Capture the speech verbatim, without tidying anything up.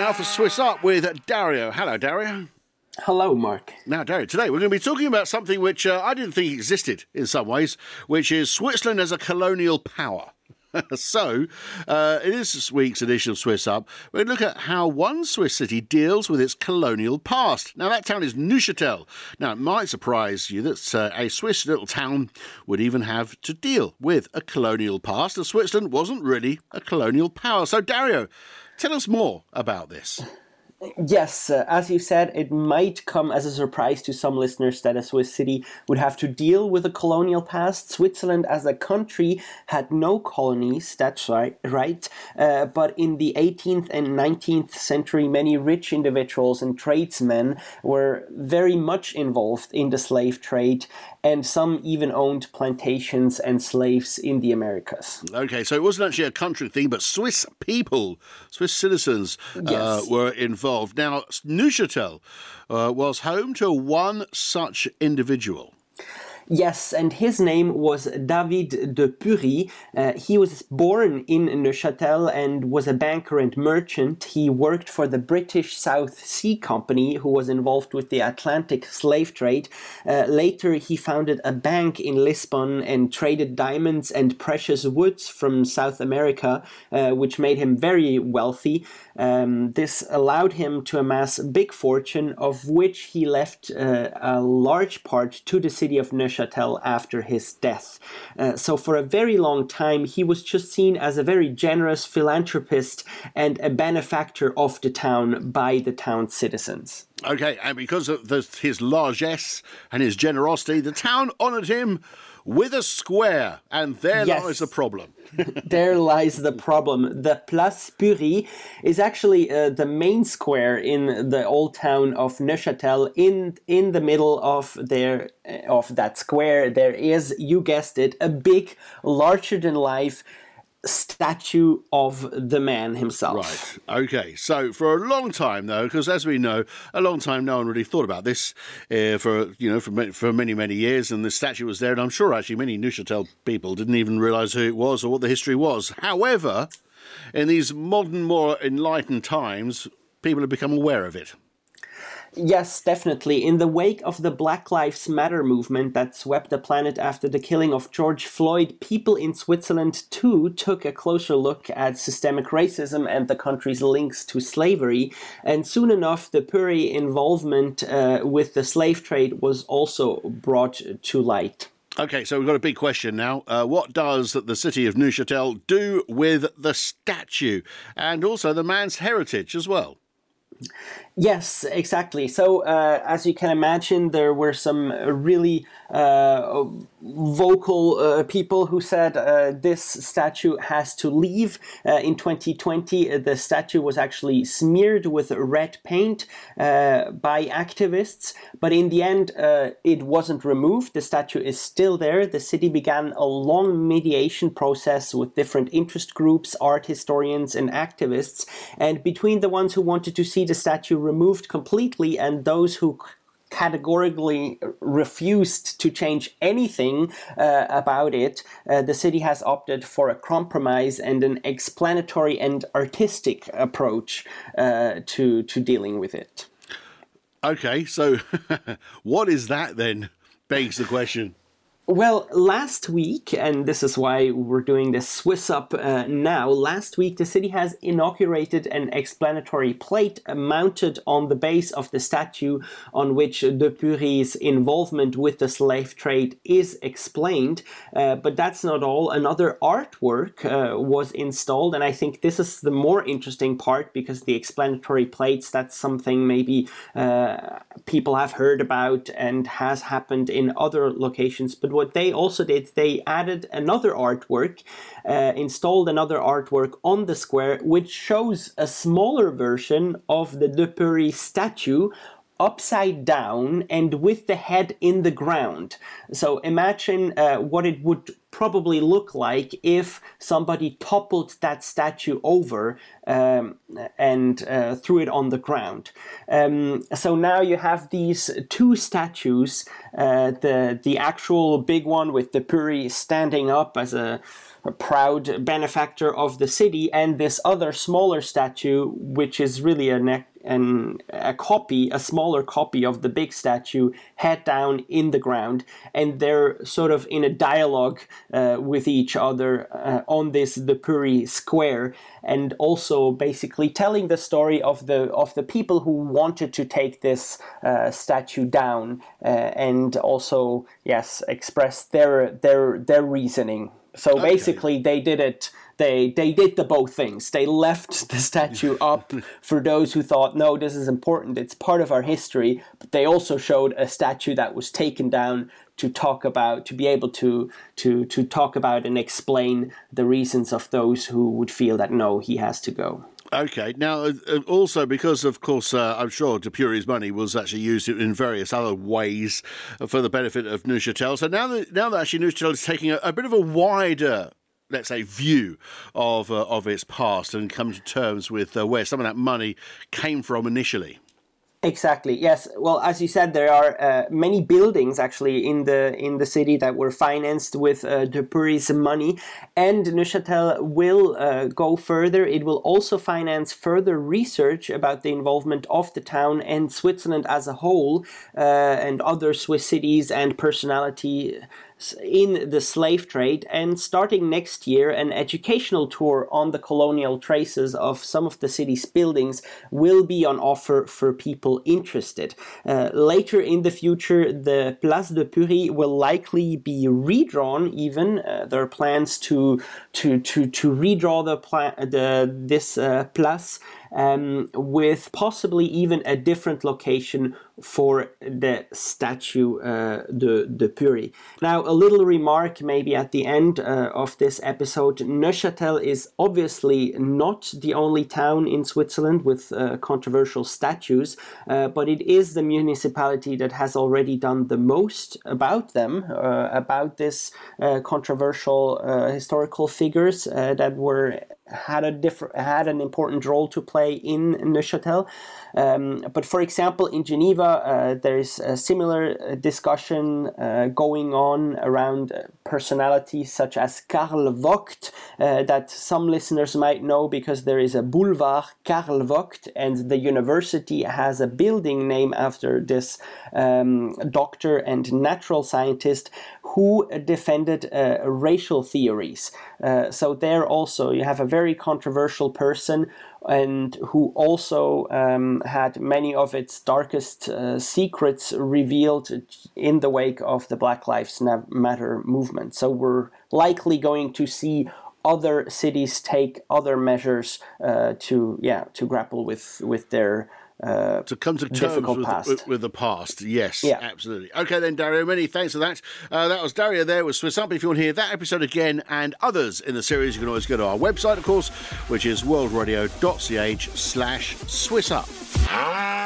now for Swiss Up with Dario. Hello, Dario. Hello, Mark. Now, Dario, today we're going to be talking about something which uh, I didn't think existed in some ways, which is Switzerland as a colonial power. So, uh, in this week's edition of Swiss Up, we're going to look at how one Swiss city deals with its colonial past. Now, that town is Neuchâtel. Now, it might surprise you that uh, a Swiss little town would even have to deal with a colonial past, as Switzerland wasn't really a colonial power. So, Dario, tell us more about this. Yes, uh, as you said, it might come as a surprise to some listeners that a Swiss city would have to deal with a colonial past. Switzerland as a country had no colonies, that's right, right. Uh, but in the eighteenth and nineteenth century, many rich individuals and tradesmen were very much involved in the slave trade, and some even owned plantations and slaves in the Americas. Okay, so it wasn't actually a country thing, but Swiss people, Swiss citizens uh, Yes. were involved. Now, Neuchâtel uh, was home to one such individual. Yes, and his name was David de Pury. Uh, he was born in Neuchâtel and was a banker and merchant. He worked for the British South Sea Company, who was involved with the Atlantic slave trade. Uh, later, he founded a bank in Lisbon and traded diamonds and precious woods from South America, uh, which made him very wealthy. Um, this allowed him to amass a big fortune, of which he left uh, a large part to the city of Neuchâtel after his death. Uh, so for a very long time, he was just seen as a very generous philanthropist and a benefactor of the town by the town's citizens. Okay, and because of the, his largesse and his generosity, the town honoured him with a square, and there Yes. lies the problem. There lies the problem. The Place Pury is actually uh, the main square in the old town of Neuchâtel. In in the middle of their of that square, there is, you guessed it, a big, larger-than-life statue of the man himself. Right, okay. So for a long time, though, because as we know, a long time no one really thought about this uh, for, you know, for, ma- for many, many years, and the statue was there, and I'm sure actually many Neuchâtel people didn't even realise who it was or what the history was. However, in these modern, more enlightened times, people have become aware of it. Yes, definitely. In the wake of the Black Lives Matter movement that swept the planet after the killing of George Floyd, people in Switzerland too took a closer look at systemic racism and the country's links to slavery. And soon enough, the Pury involvement uh, with the slave trade was also brought to light. Okay, so we've got a big question now. Uh, what does the city of Neuchâtel do with the statue and also the man's heritage as well? Yes, exactly. So, uh, as you can imagine, there were some really uh, vocal uh, people who said uh, this statue has to leave. Uh, in twenty twenty, the statue was actually smeared with red paint uh, by activists, but in the end, uh, it wasn't removed. The statue is still there. The city began a long mediation process with different interest groups, art historians, and activists. And between the ones who wanted to see the statue removed completely and those who categorically refused to change anything uh, about it, uh, the city has opted for a compromise and an explanatory and artistic approach uh, to, to dealing with it. Okay, so what is that then, begs the question. Well, last week, and this is why we're doing this Swiss Up uh, now, last week the city has inaugurated an explanatory plate mounted on the base of the statue on which de Pury's involvement with the slave trade is explained. Uh, but that's not all. Another artwork uh, was installed, and I think this is the more interesting part because the explanatory plates, that's something maybe uh, people have heard about and has happened in other locations. But what they also did, they added another artwork, uh, installed another artwork on the square, which shows a smaller version of the de Pury statue upside down and with the head in the ground. So imagine uh, what it would probably look like if somebody toppled that statue over um, and uh, threw it on the ground. Um, so now you have these two statues, uh, the the actual big one with the Puri standing up as a, a proud benefactor of the city, and this other smaller statue, which is really a neck and a copy, a smaller copy of the big statue, head down in the ground, and they're sort of in a dialogue uh, with each other uh, on this the Puri square, and also basically telling the story of the of the people who wanted to take this uh, statue down, uh, and also yes, express their their their reasoning. So okay. Basically, they did it. They they did the both things. They left the statue up for those who thought, no, this is important. It's part of our history. But they also showed a statue that was taken down to talk about, to be able to to to talk about and explain the reasons of those who would feel that no, he has to go. Okay. Now, uh, also because, of course, uh, I'm sure the Puri's money was actually used in various other ways for the benefit of Neuchâtel. So now that now that actually Neuchâtel is taking a, a bit of a wider, let's say, view of uh, of its past and come to terms with uh, where some of that money came from initially. Exactly. Yes. Well, as you said, there are uh, many buildings actually in the in the city that were financed with uh, the Puri's money, and Neuchâtel will uh, go further. It will also finance further research about the involvement of the town and Switzerland as a whole, uh, and other Swiss cities and personality in the slave trade, and starting next year, an educational tour on the colonial traces of some of the city's buildings will be on offer for people interested. Uh, later in the future, the Place de Pury will likely be redrawn even. Uh, there are plans to to to to redraw the pla- the this uh, place um, with possibly even a different location for the statue uh, de, de Pury. Now, a little remark maybe at the end uh, of this episode. Neuchâtel is obviously not the only town in Switzerland with uh, controversial statues, uh, but it is the municipality that has already done the most about them, uh, about this uh, controversial uh, historical figures uh, that were had a different had an important role to play in Neuchâtel. Um, but for example, in Geneva, uh, there's a similar discussion uh, going on around personalities such as Karl Vogt, uh, that some listeners might know because there is a boulevard Karl Vogt, and the university has a building named after this um, doctor and natural scientist who defended uh, racial theories. Uh, so there also you have a very controversial person, and who also um, had many of its darkest uh, secrets revealed in the wake of the Black Lives Matter movement. So we're likely going to see other cities take other measures uh, to yeah to grapple with with their Uh, to come to terms with, with, with the past. Yes, yeah. Absolutely. Okay then, Dario, many thanks for that. Uh, that was Dario there with Swiss Up. If you want to hear that episode again and others in the series, you can always go to our website, of course, which is worldradio dot c h slash Swiss Up.